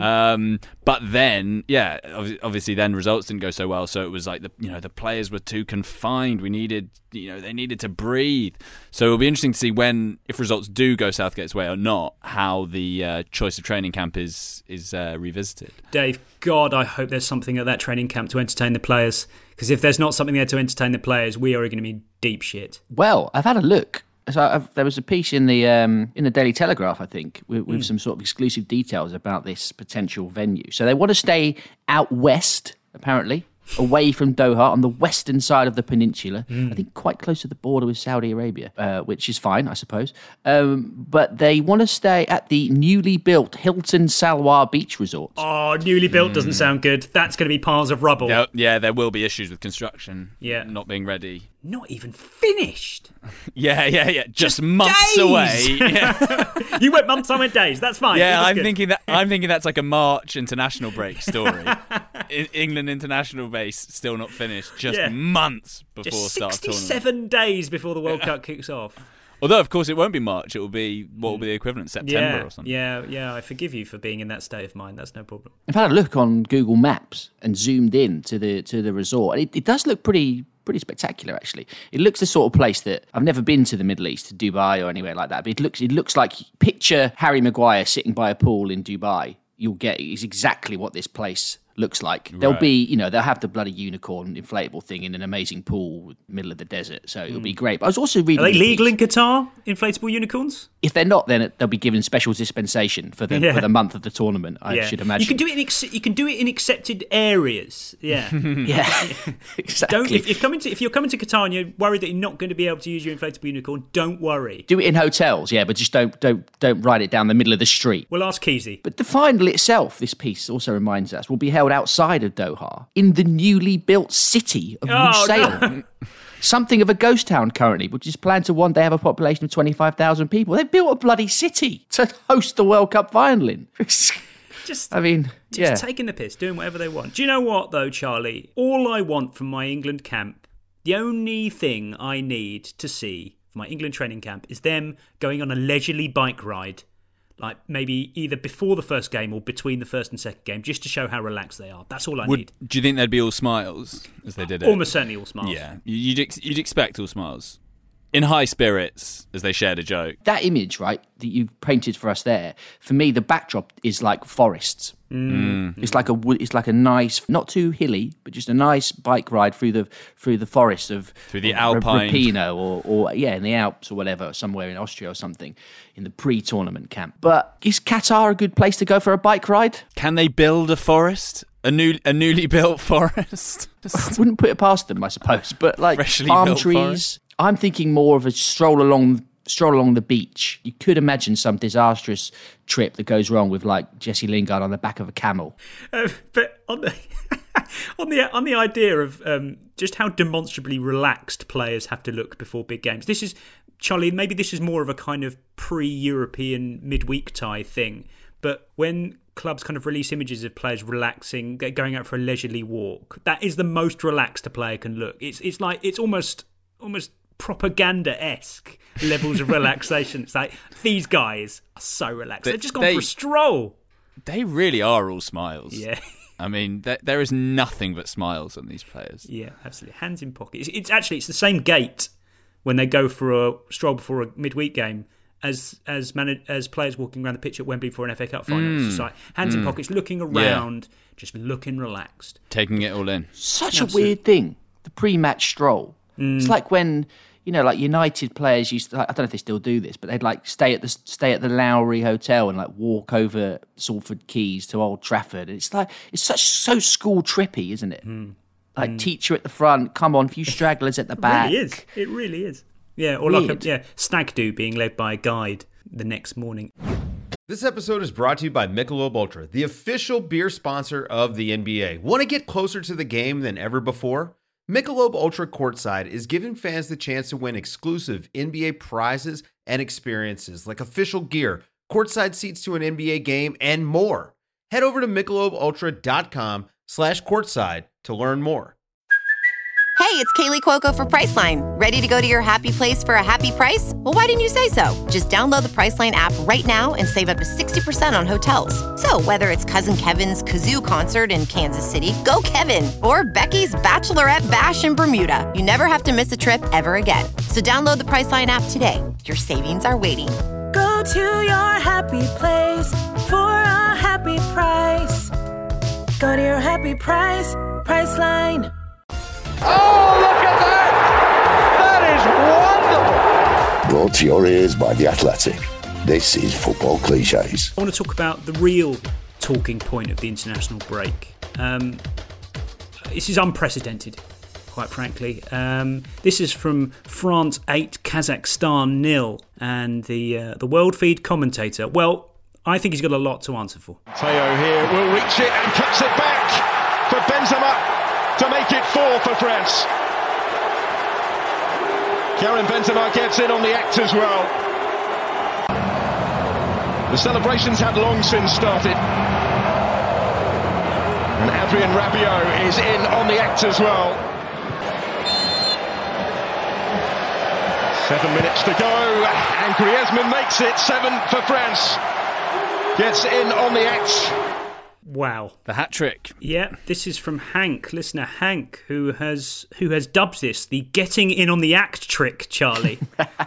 But then, obviously then results didn't go so well. So it was like the players were too confined. They needed to breathe. So it'll be interesting to see if results do go Southgate's way or not, how the choice of training camp is revisited. Dave, God, I hope there's something at that training camp to entertain the players. Because if there's not something there to entertain the players, we are going to be deep shit. Well, I've had a look. So there was a piece in the Daily Telegraph, I think, with some sort of exclusive details about this potential venue. So they want to stay out west, apparently. away from Doha on the western side of the peninsula. I think quite close to the border with Saudi Arabia, which is fine, I suppose. But they want to stay at the newly built Hilton Salwar Beach Resort. Oh, newly built doesn't sound good. That's going to be piles of rubble. Yeah, there will be issues with construction. Yeah, not being ready. Not even finished. Yeah. Just months days. Away. Yeah. You went months, I went days. That's fine. Yeah, I'm thinking that's like a March international break story. England international base still not finished. Just months before start of tournament. 67 days before the World Cup kicks off. Although, of course, it won't be March. It will be what will be the equivalent, September or something. Yeah. I forgive you for being in that state of mind. That's no problem. I've had a look on Google Maps and zoomed in to the resort. It does look pretty spectacular, actually. It looks the sort of place that I've never been to the Middle East, to Dubai or anywhere like that. But it looks like, picture Harry Maguire sitting by a pool in Dubai. You'll get is exactly what this place looks like. There'll be, they'll have the bloody unicorn inflatable thing in an amazing pool in the middle of the desert, so it'll be great. But I was also reading... Are they legal in Qatar, inflatable unicorns? If they're not, then they'll be given special dispensation for the month of the tournament, I should imagine. You can do it in accepted areas. Yeah. Yeah. Exactly. If you're coming to Qatar and you're worried that you're not going to be able to use your inflatable unicorn, don't worry. Do it in hotels, but just don't ride it down the middle of the street. We'll ask Keezy. But the final itself, this piece also reminds us, will be held outside of Doha in the newly built city of Lusail. No. Something of a ghost town currently, which is planned to one day have a population of 25,000 people. They've built a bloody city to host the World Cup final in. Just taking the piss, doing whatever they want. Do you know what, though, Charlie? All I want from my England camp, the only thing I need to see for my England training camp is them going on a leisurely bike ride, like maybe either before the first game or between the first and second game, just to show how relaxed they are. That's all I need. Do you think they'd be all smiles as they did it? Almost certainly all smiles. Yeah, you'd expect all smiles. In high spirits as they shared a joke. That image, right, that you painted for us there, for me, the backdrop is like forests. It's like a nice, not too hilly, but just a nice bike ride through the forest of the Alpine Rapino or in the Alps or whatever, somewhere in Austria or something, in the pre-tournament camp. But is Qatar a good place to go for a bike ride? Can they build a forest? A newly built forest? I wouldn't put it past them, I suppose. But like freshly palm built trees. Forest? I'm thinking more of a stroll along the beach. You could imagine some disastrous trip that goes wrong with like Jesse Lingard on the back of a camel. But on the idea of just how demonstrably relaxed players have to look before big games. This is, Charlie, maybe this is more of a kind of pre-European midweek tie thing. But when clubs kind of release images of players relaxing, going out for a leisurely walk, that is the most relaxed a player can look. It's like it's almost propaganda-esque levels of relaxation. It's like, these guys are so relaxed. They've just gone for a stroll. They really are all smiles. Yeah. I mean, there is nothing but smiles on these players. Yeah, absolutely. Hands in pockets. It's the same gait when they go for a stroll before a midweek game as players walking around the pitch at Wembley for an FA Cup final. It's just like hands in pockets, looking around, just looking relaxed. Taking it all in. Such a weird thing, the pre-match stroll. It's like when, like United players used to, I don't know if they still do this, but they'd like stay at the Lowry Hotel and like walk over Salford Quays to Old Trafford. It's like, it's so school trippy, isn't it? Like teacher at the front, come on, a few stragglers at the back. It really is. Yeah, or weird. Like a stag do being led by a guide the next morning. This episode is brought to you by Michelob Ultra, the official beer sponsor of the NBA. Want to get closer to the game than ever before? Michelob Ultra Courtside is giving fans the chance to win exclusive NBA prizes and experiences like official gear, courtside seats to an NBA game, and more. Head over to MichelobUltra.com/courtside to learn more. Hey, it's Kaylee Cuoco for Priceline. Ready to go to your happy place for a happy price? Well, why didn't you say so? Just download the Priceline app right now and save up to 60% on hotels. So whether it's Cousin Kevin's Kazoo Concert in Kansas City, go Kevin, or Becky's Bachelorette Bash in Bermuda, you never have to miss a trip ever again. So download the Priceline app today. Your savings are waiting. Go to your happy place for a happy price. Go to your happy price, Priceline. Oh, look at that! That is wonderful! Brought to your ears by The Athletic. This is Football Clichés. I want to talk about the real talking point of the international break. this is unprecedented, quite frankly. This is from France 8, Kazakhstan 0, and the World Feed commentator. Well, I think he's got a lot to answer for. Teo here will reach it and cuts it back for Benzema to make it 4 for France. Karim Benzema gets in on the act as well. The celebrations had long since started. And Adrien Rabiot is in on the act as well. 7 minutes to go, and Griezmann makes it 7 for France. Gets in on the act. Wow. The hat trick. Yeah, this is from Hank, listener Hank, who has dubbed this the getting in on the act trick, Charlie.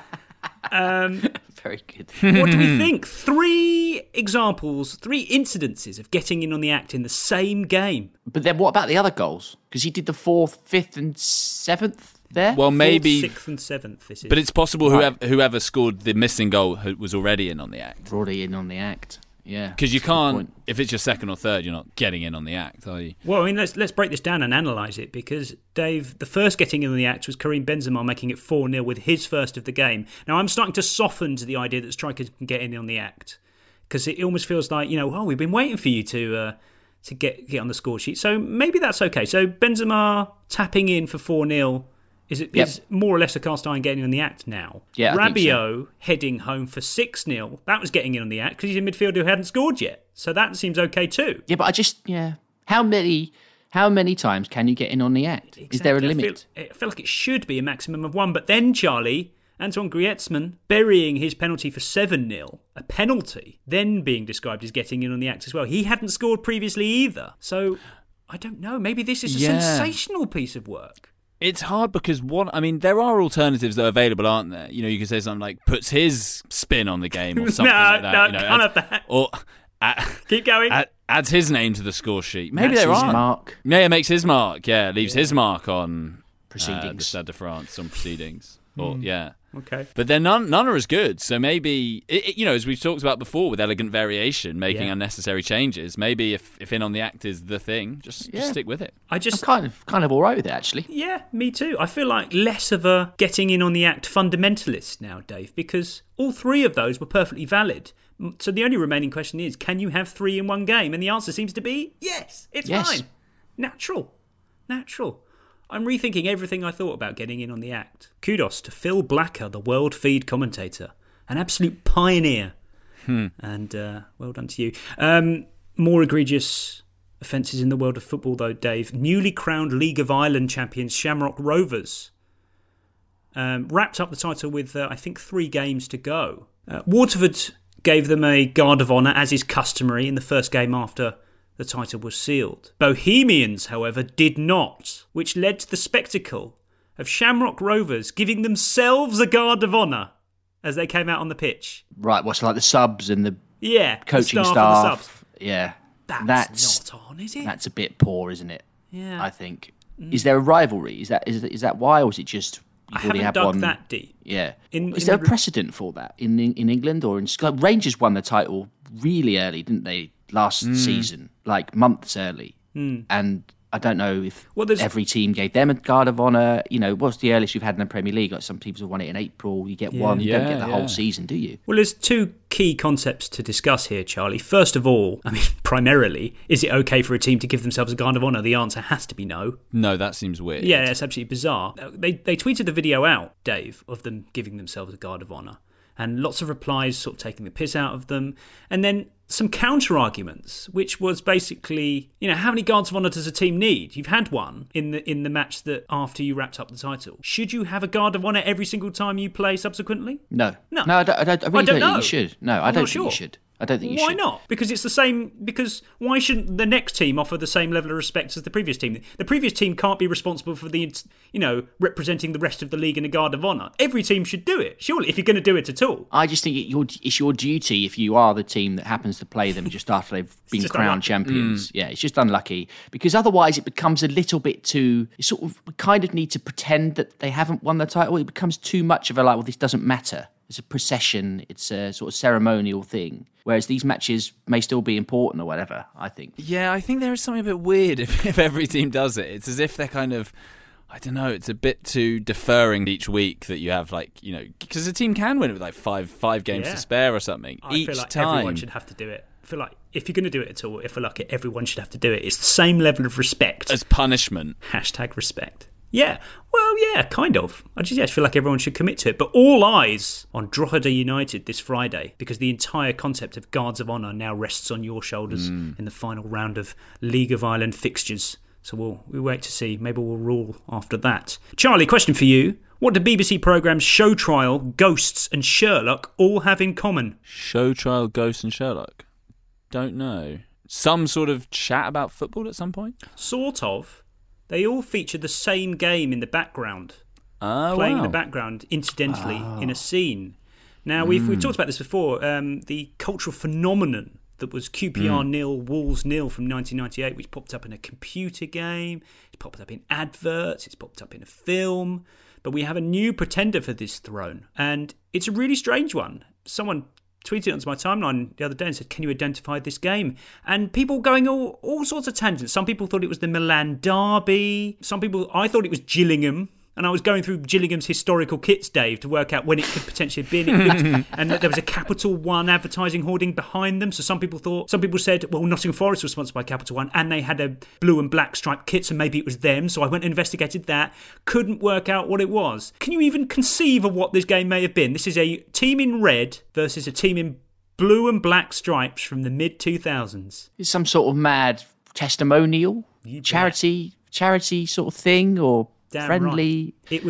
Very good. What do we think? 3 examples, 3 incidences of getting in on the act in the same game. But then what about the other goals? Because he did the 4th, 5th and 7th there? Well, maybe 4th, 6th and 7th this is. But it's possible whoever scored the missing goal was already in on the act. Already in on the act. Yeah. Because you can't, if it's your second or third, you're not getting in on the act, are you? Well, I mean, let's break this down and analyse it, because, Dave, the first getting in on the act was Karim Benzema making it 4-0 with his first of the game. Now, I'm starting to soften to the idea that strikers can get in on the act, because it almost feels like, we've been waiting for you to get on the score sheet. So maybe that's okay. So Benzema tapping in for 4-0 is more or less a cast iron getting in on the act now. Yeah, Rabiot heading home for 6-0. That was getting in on the act because he's a midfielder who hadn't scored yet. So that seems okay too. Yeah, but how many times can you get in on the act? Exactly. Is there a limit? I feel like it should be a maximum of 1. But then, Charlie, Antoine Griezmann burying his penalty for 7-0, a penalty, then being described as getting in on the act as well. He hadn't scored previously either. So I don't know. Maybe this is a sensational piece of work. It's hard because there are alternatives that are available, aren't there? You can say something like puts his spin on the game or something like that. Can't have that. Or keep going. Adds his name to the score sheet. Maybe there are. Mark. Yeah, makes his mark. Yeah, leaves his mark on proceedings. The Stade de France on proceedings. Okay. But then none are as good. So maybe, as we've talked about before with elegant variation, making unnecessary changes, maybe if in on the act is the thing, just stick with it. I'm kind of all right with it, actually. Yeah, me too. I feel like less of a getting in on the act fundamentalist now, Dave, because all 3 of those were perfectly valid. So the only remaining question is, can you have 3 in one game? And the answer seems to be yes. It's fine. Natural. I'm rethinking everything I thought about getting in on the act. Kudos to Phil Blacker, the World Feed commentator. An absolute pioneer. And well done to you. More egregious offences in the world of football, though, Dave. Newly crowned League of Ireland champions Shamrock Rovers wrapped up the title with, I think, 3 games to go. Waterford gave them a guard of honour, as is customary, in the first game after the title was sealed. Bohemians, however, did not, which led to the spectacle of Shamrock Rovers giving themselves a guard of honour as they came out on the pitch. Right, what's like the subs and the coaching the staff? And the subs. Yeah. That's not on, is it? That's a bit poor, isn't it? Yeah. I think. Is there a rivalry? Is that why, or is it just you've already had one? I haven't dug that deep. Yeah. Is there a precedent for that in England or in Scotland? Rangers won the title really early, didn't they? Last season, like months early. And I don't know if every team gave them a guard of honour. What's the earliest you've had in the Premier League? Like some teams have won it in April. You get one, you don't get the whole season, do you? Well, there's 2 key concepts to discuss here, Charlie. First of all, primarily, is it okay for a team to give themselves a guard of honour? The answer has to be no. No, that seems weird. Yeah, it's absolutely bizarre. They tweeted the video out, Dave, of them giving themselves a guard of honour. And lots of replies sort of taking the piss out of them. And then some counter-arguments, which was basically, how many guards of honour does a team need? You've had one in the match that after you wrapped up the title. Should you have a guard of honour every single time you play subsequently? No, I really don't think you should. No, I don't think you should. I don't think you should. Why not? Because it's the same. Because why shouldn't the next team offer the same level of respect as the previous team? The previous team can't be responsible for representing the rest of the league in a guard of honour. Every team should do it, surely, if you're going to do it at all. I just think it's your duty if you are the team that happens to play them just after they've been crowned champions. Yeah, it's just unlucky because otherwise it becomes a little bit too. We kind of need to pretend that they haven't won the title. It becomes too much of a this doesn't matter. It's a procession. It's a sort of ceremonial thing. Whereas these matches may still be important or whatever, I think. Yeah, I think there is something a bit weird if every team does it. It's as if they're kind of, I don't know, it's a bit too deferring each week that you have, like, you know, because a team can win it with like five games to spare or something. I feel like everyone should have to do it. I feel like if you're going to do it at all, I feel like everyone should have to do it. It's the same level of respect. As punishment. #respect. Yeah, well, yeah, kind of. I just feel like everyone should commit to it. But all eyes on Drogheda United this Friday, because the entire concept of Guards of Honour now rests on your shoulders in the final round of League of Ireland fixtures. So we'll wait to see. Maybe we'll rule after that. Charlie, question for you. What do BBC programmes Show Trial, Ghosts and Sherlock all have in common? Show Trial, Ghosts and Sherlock? Don't know. Some sort of chat about football at some point? Sort of. They all feature the same game in the background. Playing in the background, incidentally, in a scene. Now, we've talked about this before. The cultural phenomenon that was QPR 0, Wolves 0 from 1998, which popped up in a computer game, it's popped up in adverts, it's popped up in a film. But we have a new pretender for this throne. And it's a really strange one. Someone tweeted onto my timeline the other day and said, can you identify this game? And people going all sorts of tangents. Some people thought it was the Milan Derby. I thought it was Gillingham. And I was going through Gillingham's historical kits, Dave, to work out when it could potentially have been. And there was a Capital One advertising hoarding behind them. So some people said, well, Nottingham Forest was sponsored by Capital One and they had a blue and black striped kit, so maybe it was them. So I went and investigated that. Couldn't work out what it was. Can you even conceive of what this game may have been? This is a team in red versus a team in blue and black stripes from the mid-2000s. It's some sort of mad testimonial, charity sort of thing, or... Damn friendly. Right.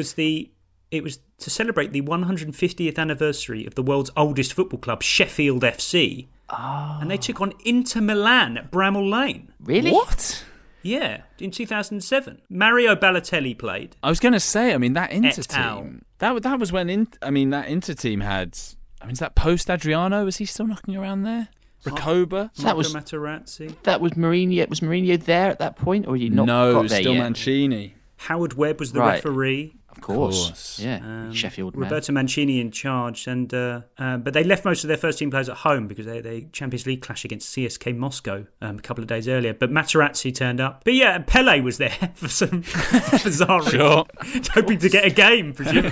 It was to celebrate the 150th anniversary of the world's oldest football club, Sheffield FC. Oh. And they took on Inter Milan at Bramall Lane. Really? What? Yeah, in 2007. Mario Balotelli played. I was going to say, I mean, that Inter team, that was when that Inter team had, is that post Adriano? Was he still knocking around there? Rakoba? That was Materazzi. That was Mourinho. Was Mourinho there at that point, or had he not No, got there still yet? Mancini. Howard Webb was the referee. Of course. Yeah. Sheffield man. Roberto Mancini in charge, and but they left most of their first team players at home because they Champions League clash against CSK Moscow a couple of days earlier. But Materazzi turned up. But yeah, Pele was there for some bizarre reason. Hoping to get a game, presumably.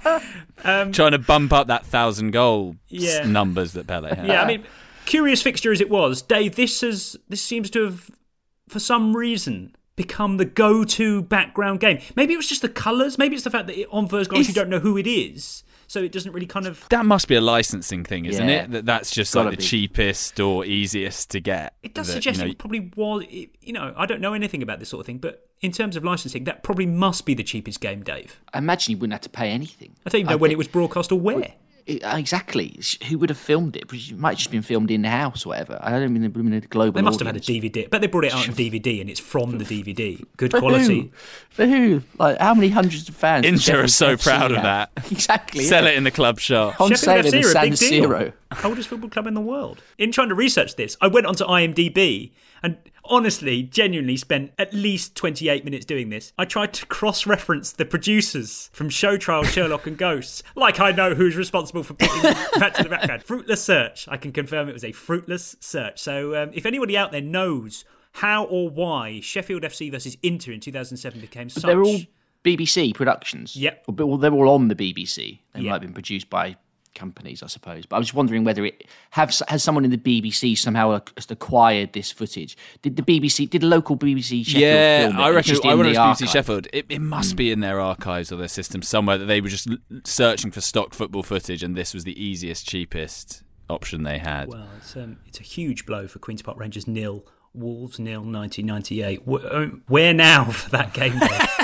Trying to bump up that 1,000-goal numbers that Pele had. Yeah, I mean, curious fixture as it was, Dave, this seems to have, for some reason, become the go-to background game. Maybe it was just the colours. Maybe it's the fact that on first glance you don't know who it is, so it doesn't really kind of... That must be a licensing thing, isn't it? That's just like the cheapest or easiest to get. It does suggest it probably was... I don't know anything about this sort of thing, but in terms of licensing, that probably must be the cheapest game, Dave. I imagine you wouldn't have to pay anything. I don't even know when it was broadcast or where. Exactly. Who would have filmed it? It might have just been filmed in the house or whatever. I don't mean a global They must audience. have had a DVD. But they brought it out on DVD and it's from the DVD. Good quality. For who? Like, how many hundreds of fans? Inter are so proud of that. Exactly. Sell it in the club shop. On sale in the San Siro. Oldest football club in the world. In trying to research this, I went onto IMDb and honestly, genuinely spent at least 28 minutes doing this. I tried to cross-reference the producers from Show Trial, Sherlock and Ghosts, like I know who's responsible for putting that to the background. Fruitless search. I can confirm it was a fruitless search. So if anybody out there knows how or why Sheffield FC versus Inter in 2007 became such... They're all BBC productions. Yep. Well, they're all on the BBC. They might have been produced by companies, I suppose. But I was wondering whether it has someone in the BBC somehow acquired this footage. Did a local BBC Sheffield film it? I reckon. I wonder if BBC archive? Sheffield. It must be in their archives or their system somewhere that they were just searching for stock football footage, and this was the easiest, cheapest option they had. Well, it's a huge blow for Queen's Park Rangers 0, Wolves 0, 1998. Where now for that game?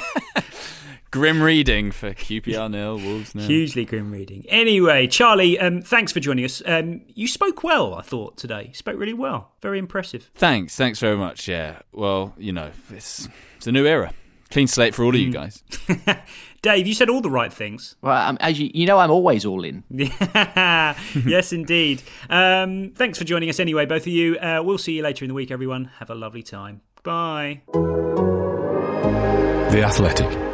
Grim reading for QPR 0, Wolves 0. Hugely grim reading. Anyway, Charlie, thanks for joining us. You spoke well, I thought, today. You spoke really well. Very impressive. Thanks very much, yeah. Well, it's a new era. Clean slate for all of you guys. Dave, you said all the right things. Well, as I'm always all in. Yes, indeed. Thanks for joining us anyway, both of you. We'll see you later in the week, everyone. Have a lovely time. Bye. The Athletic.